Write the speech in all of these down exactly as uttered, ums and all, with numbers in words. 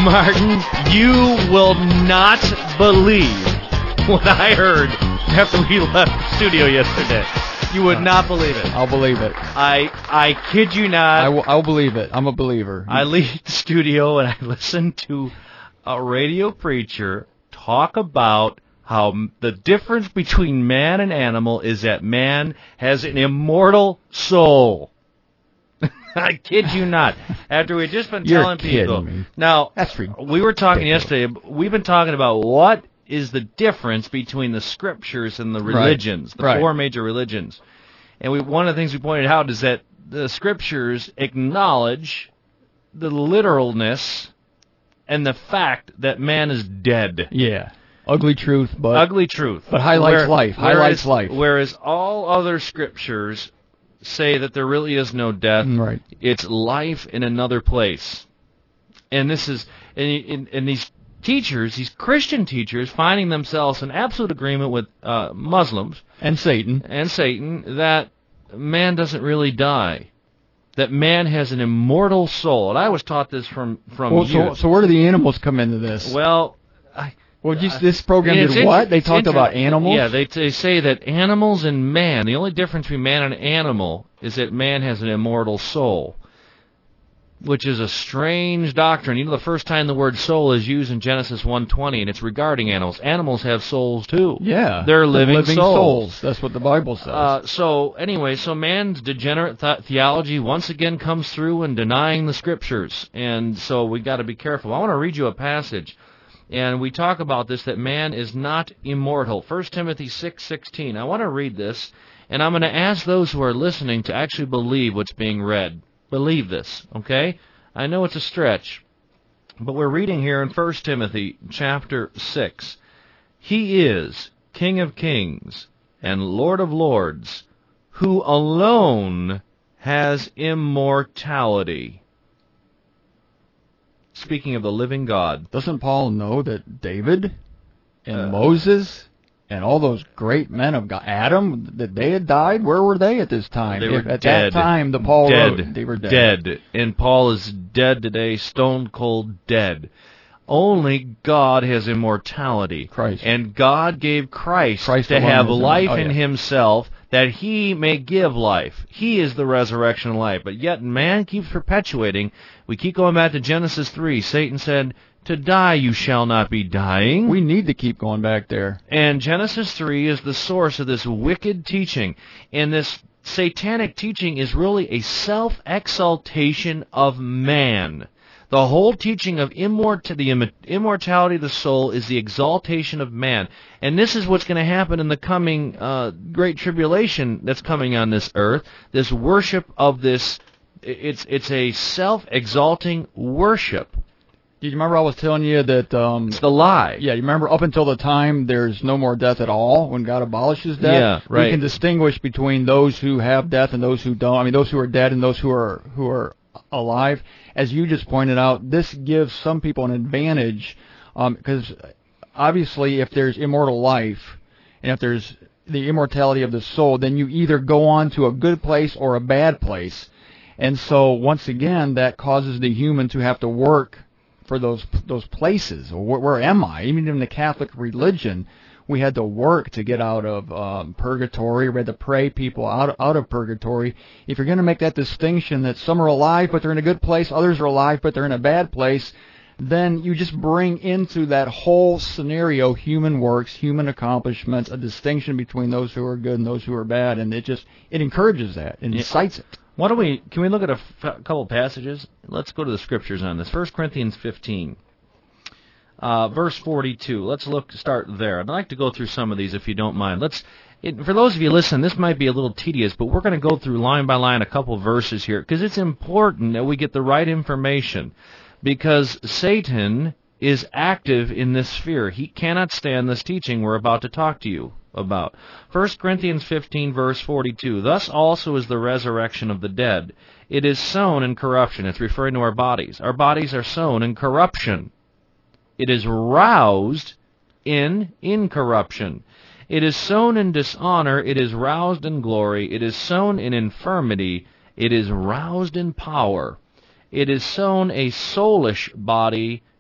Martin, you will not believe what I heard after we left the studio yesterday. You would not believe it. I'll believe it. I I kid you not. I will, I'll believe it. I'm a believer. I leave the studio and I listen to a radio preacher talk about how the difference between man and animal is that man has an immortal soul. I kid you not. After we've just been You're telling people. Me. Now, That's ridiculous. We were talking yesterday. We've been talking about what is the difference between the scriptures and the religions, right. the right. four major religions. And we, one of the things we pointed out is that the scriptures acknowledge the literalness and the fact that man is dead. Yeah. Ugly truth, but ugly truth. But highlights Where, life. Highlights whereas, life. Whereas all other scriptures say that there really is no death. Right. It's life in another place. And this is and, and these teachers, these Christian teachers, finding themselves in absolute agreement with uh, Muslims and Satan and Satan that man doesn't really die. That man has an immortal soul. And I was taught this from from well, youth. So, so where do the animals come into this? Well, I, Well, just, this program It's did inter- what? They it's talked inter- about animals? Yeah, they, they say that animals and man, the only difference between man and animal is that man has an immortal soul, which is a strange doctrine. You know, the first time the word soul is used in Genesis one twenty, and it's regarding animals. Animals have souls, too. Yeah. They're living, living souls. souls. That's what the Bible says. Uh, so, anyway, so man's degenerate th- theology once again comes through in denying the Scriptures, and so we got to be careful. I want to read you a passage. And we talk about this, that man is not immortal. First Timothy six sixteen. I want to read this, and I'm going to ask those who are listening to actually believe what's being read. Believe this, okay? I know it's a stretch, but we're reading here in First Timothy chapter six. He is King of kings and Lord of lords, who alone has immortality. Speaking of the living God. Doesn't Paul know that David and Uh, Moses and all those great men of God, Adam, that they had died? Where were they at this time? They were if at dead. that time, the Paul dead. wrote, they were dead. Dead. And Paul is dead today, stone cold dead. Only God has immortality. Christ. And God gave Christ, Christ to alone have is life immortal. Oh, in yeah. himself, that he may give life. He is the resurrection of life. But yet man keeps perpetuating. We keep going back to Genesis three. Satan said, "To die you shall not be dying." We need to keep going back there. And Genesis three is the source of this wicked teaching. And this satanic teaching is really a self-exaltation of man. The whole teaching of immort- the imm- immortality of the soul is the exaltation of man. And this is what's going to happen in the coming uh, great tribulation that's coming on this earth. This worship of this, it's it's a self-exalting worship. Do you remember I was telling you that... Um, It's the lie. Yeah, you remember up until the time there's no more death at all, when God abolishes death? Yeah, right. We can distinguish between those who have death and those who don't. I mean, those who are dead and those who are who are alive. As you just pointed out, this gives some people an advantage because um, obviously if there's immortal life and if there's the immortality of the soul, then you either go on to a good place or a bad place. And so once again, that causes the human to have to work for those those places. Where, where am I? Even in the Catholic religion, we had to work to get out of um, purgatory. We had to pray people out, out of purgatory. If you're going to make that distinction that some are alive but they're in a good place, others are alive but they're in a bad place, then you just bring into that whole scenario human works, human accomplishments, a distinction between those who are good and those who are bad, and it just it encourages that, it incites it. Why don't we, can we look at a f- couple passages? Let's go to the scriptures on this. First Corinthians fifteen. Uh, verse forty-two. Let's look. Start there. I'd like to go through some of these, if you don't mind. Let's. It, for those of you listening, this might be a little tedious, but we're going to go through line by line a couple verses here because it's important that we get the right information. Because Satan is active in this sphere. He cannot stand this teaching we're about to talk to you about. First Corinthians fifteen, verse forty-two. Thus also is the resurrection of the dead. It is sown in corruption. It's referring to our bodies. Our bodies are sown in corruption. It is roused in incorruption. It is sown in dishonor. It is roused in glory. It is sown in infirmity. It is roused in power. It is sown a soulish body.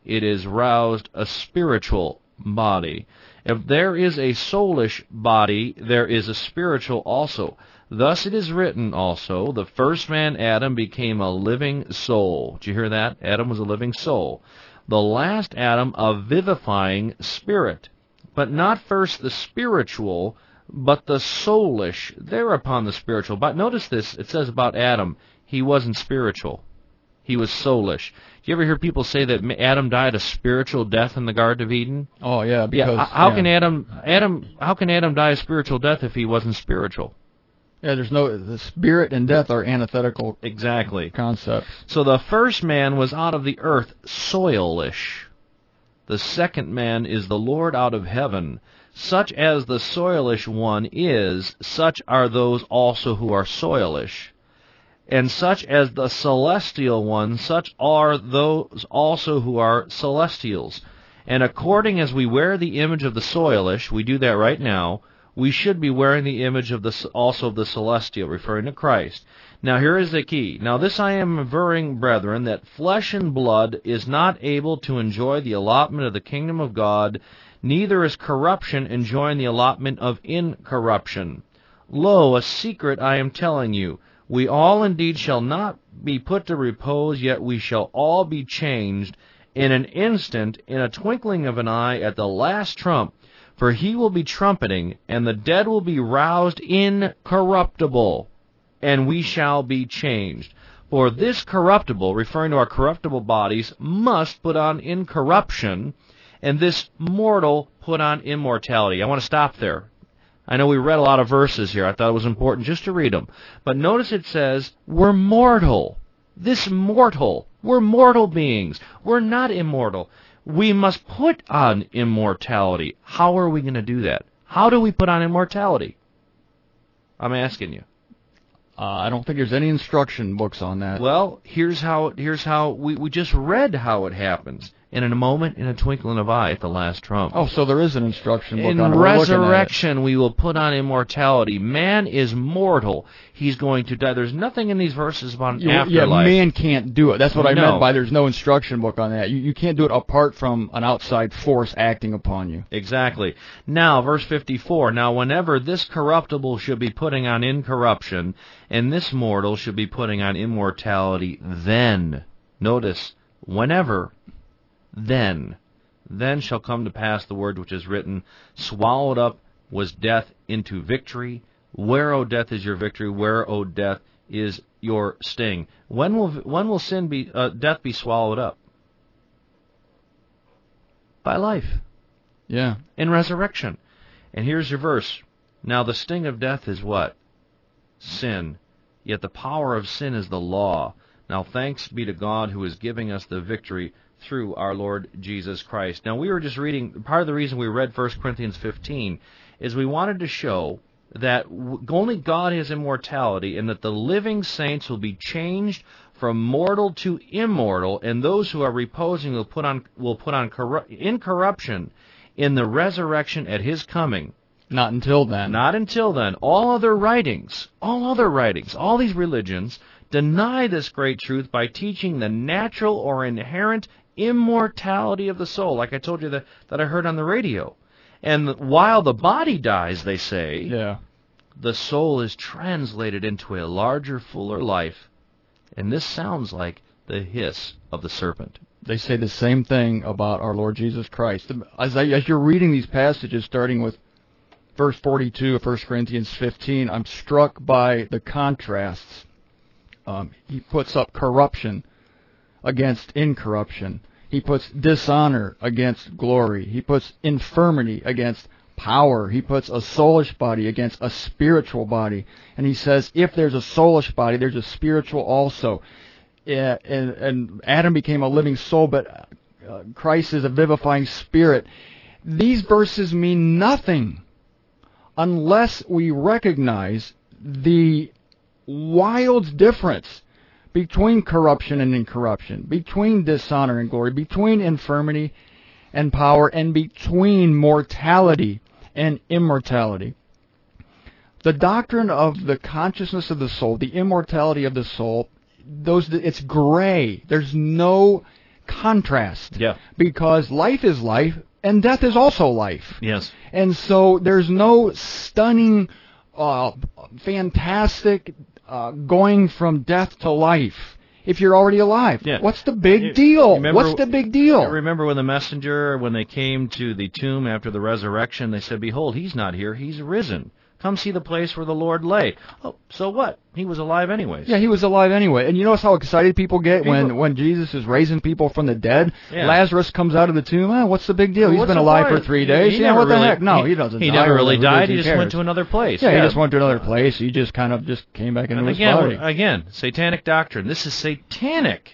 it is roused a spiritual body. If there is a soulish body, there is a spiritual also. Thus it is written also, the first man, Adam, became a living soul. Did you hear that? Adam was a living soul. The last Adam, a vivifying spirit. But not first the spiritual, but the soulish, thereupon the spiritual. But notice this, it says about Adam, he wasn't spiritual. He was soulish. Do you ever hear people say that Adam died a spiritual death in the Garden of Eden? Oh yeah, because yeah. How yeah. can Adam Adam how can Adam die a spiritual death if he wasn't spiritual? Yeah, there's no the spirit and death are antithetical exactly concepts. So the first man was out of the earth, soilish. The second man is the Lord out of heaven. Such as the soilish one is, such are those also who are soilish. And such as the celestial one, such are those also who are celestials. And according as we wear the image of the soilish, we do that right now, we should be wearing the image of the also of the celestial, referring to Christ. Now here is the key. Now this I am averring, brethren, that flesh and blood is not able to enjoy the allotment of the kingdom of God, neither is corruption enjoying the allotment of incorruption. Lo, a secret I am telling you. We all indeed shall not be put to repose, yet we shall all be changed in an instant, in a twinkling of an eye, at the last trump. For he will be trumpeting, and the dead will be roused incorruptible, and we shall be changed. For this corruptible, referring to our corruptible bodies, must put on incorruption, and this mortal put on immortality. I want to stop there. I know we read a lot of verses here. I thought it was important just to read them. But notice it says, we're mortal. This mortal. We're mortal beings. We're not immortal. We must put on immortality. How are we going to do that? How do we put on immortality? I'm asking you. Uh, I don't think there's any instruction books on that. Well, here's how, here's how we, we just read how it happens. And in a moment, in a twinkling of an eye, at the last trump. Oh, so there is an instruction book in on it. In resurrection, we will put on immortality. Man is mortal. He's going to die. There's nothing in these verses about an you, afterlife. Yeah, man can't do it. That's what I no. meant by there's no instruction book on that. You, you can't do it apart from an outside force acting upon you. Exactly. Now, verse fifty-four. Now, whenever this corruptible should be putting on incorruption, and this mortal should be putting on immortality, then, notice, whenever, then, then shall come to pass the word which is written, swallowed up was death into victory. Where, O death, is your victory? Where, O death, is your sting? When will when will sin be uh, death be swallowed up? By life. Yeah. In resurrection. And here's your verse. Now the sting of death is what? Sin. Yet the power of sin is the law. Now thanks be to God who is giving us the victory through our Lord Jesus Christ. Now we were just reading, part of the reason we read First Corinthians fifteen is we wanted to show that only God has immortality and that the living saints will be changed from mortal to immortal, and those who are reposing will put on will put on corru- incorruption in the resurrection at His coming. Not until then. Not until then. All other writings, all other writings, all these religions deny this great truth by teaching the natural or inherent immortality of the soul, like I told you that, that I heard on the radio. And while the body dies, they say, yeah. the soul is translated into a larger, fuller life. And this sounds like the hiss of the serpent. They say the same thing about our Lord Jesus Christ. As, I, as you're reading these passages, starting with verse forty-two of First Corinthians fifteen, I'm struck by the contrasts. Um, he puts up corruption against incorruption. He puts dishonor against glory. He puts infirmity against power. He puts a soulish body against a spiritual body. And he says, if there's a soulish body, there's a spiritual also. Yeah, and, and Adam became a living soul, but uh, Christ is a vivifying spirit. These verses mean nothing unless we recognize the wild difference between corruption and incorruption, between dishonor and glory, between infirmity and power, and between mortality and immortality. The doctrine of the consciousness of the soul, the immortality of the soul, those it's gray. There's no contrast. Yeah. Because life is life, and death is also life. Yes. And so there's no stunning, uh, fantastic uh, going from death to life if you're already alive. Yeah. What's the big You- deal? remember- What's the big deal? Remember when the messenger, when they came to the tomb after the resurrection, they said, "Behold, he's not here, he's risen. Come see the place where the Lord lay." Oh, so what? He was alive anyways. Yeah, he was alive anyway. And you notice how excited people get People- when, when Jesus is raising people from the dead? Yeah. Lazarus comes out of the tomb. Oh, what's the big deal? Well, He's what's been the alive for point? three He- days. he yeah, never what the really- heck? No, he- he doesn't He die. never Who- really who died. does He just cares? went to another place. Yeah, he just went to another place. He just kind of just came back into And his again, body. again, satanic doctrine. This is satanic.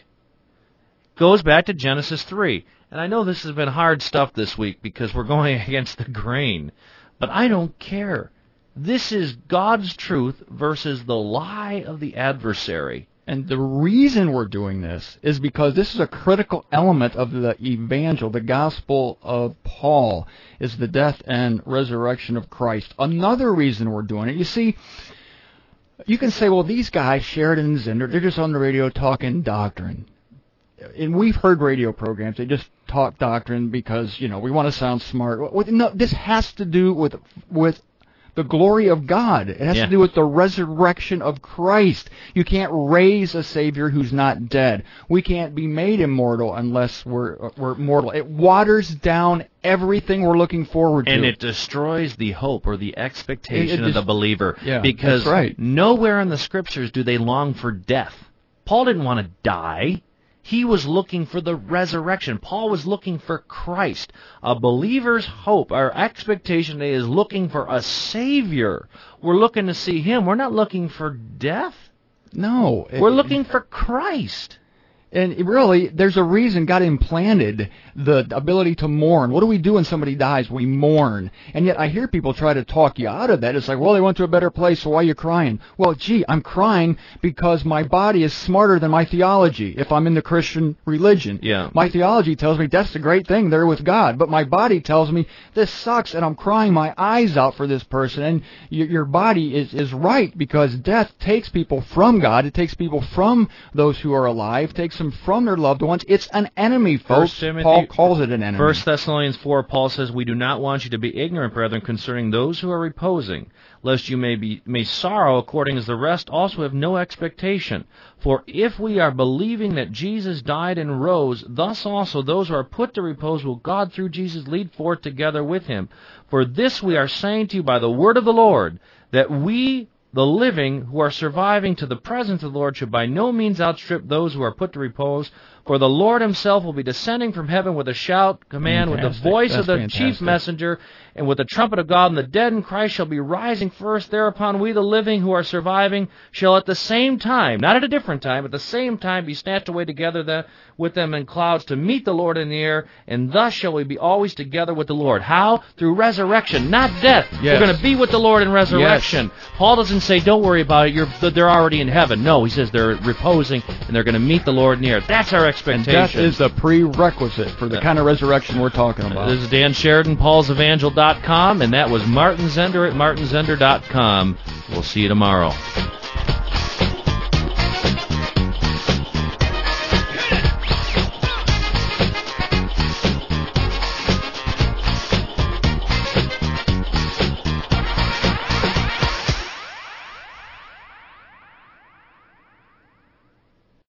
Goes back to Genesis three. And I know this has been hard stuff this week because we're going against the grain. But I don't care. This is God's truth versus the lie of the adversary. And the reason we're doing this is because this is a critical element of the evangel, the gospel of Paul, is the death and resurrection of Christ. Another reason we're doing it, you see, you can say, well, these guys, Sheridan and Zender, they're just on the radio talking doctrine. And we've heard radio programs, they just talk doctrine because, you know, we want to sound smart. No, this has to do with with the glory of God. It has Yeah. to do with the resurrection of Christ. You can't raise a Savior who's not dead. We can't be made immortal unless we're we're mortal. It waters down everything we're looking forward to. And it destroys the hope or the expectation It- it of the just- believer. Yeah, because that's right. nowhere in the Scriptures do they long for death. Paul didn't want to die. He was looking for the resurrection. Paul was looking for Christ. A believer's hope, our expectation is looking for a Savior. We're looking to see Him. We're not looking for death. no. We're it- looking for Christ. And really, there's a reason God implanted the ability to mourn. What do we do when somebody dies? We mourn. And yet I hear people try to talk you out of that. It's like, well, they went to a better place, so why are you crying? Well, gee, I'm crying because my body is smarter than my theology if I'm in the Christian religion. Yeah. My theology tells me that's the great thing, they're with God. But my body tells me this sucks and I'm crying my eyes out for this person. And your, your body is, is right because death takes people from God. It takes people from those who are alive, takes them from their loved ones. It's an enemy, folks. First Timothy- Paul calls it an enemy. First Thessalonians four, Paul says, "We do not want you to be ignorant, brethren, concerning those who are reposing, lest you may be may sorrow according as the rest also have no expectation. For if we are believing that Jesus died and rose, thus also those who are put to repose will God through Jesus lead forth together with him. For this we are saying to you by the word of the Lord, that we the living who are surviving to the presence of the Lord should by no means outstrip those who are put to repose. For the Lord himself will be descending from heaven with a shout, command, with the Fantastic. voice That's of the fantastic. chief messenger, and with the trumpet of God, and the dead in Christ shall be rising first. Thereupon we, the living who are surviving, shall at the same time, not at a different time, at the same time be snatched away together the, with them in clouds to meet the Lord in the air, and thus shall we be always together with the Lord. How? Through resurrection, not death. Yes. We're going to be with the Lord in resurrection. Paul doesn't say, don't worry about it, You're, they're already in heaven. No, he says they're reposing, and they're going to meet the Lord in the air. That's our And expectation. death is the prerequisite for the kind of resurrection we're talking about. This is Dan Sheridan, pauls evangel dot com, and that was Martin Zender at martin zender dot com. We'll see you tomorrow.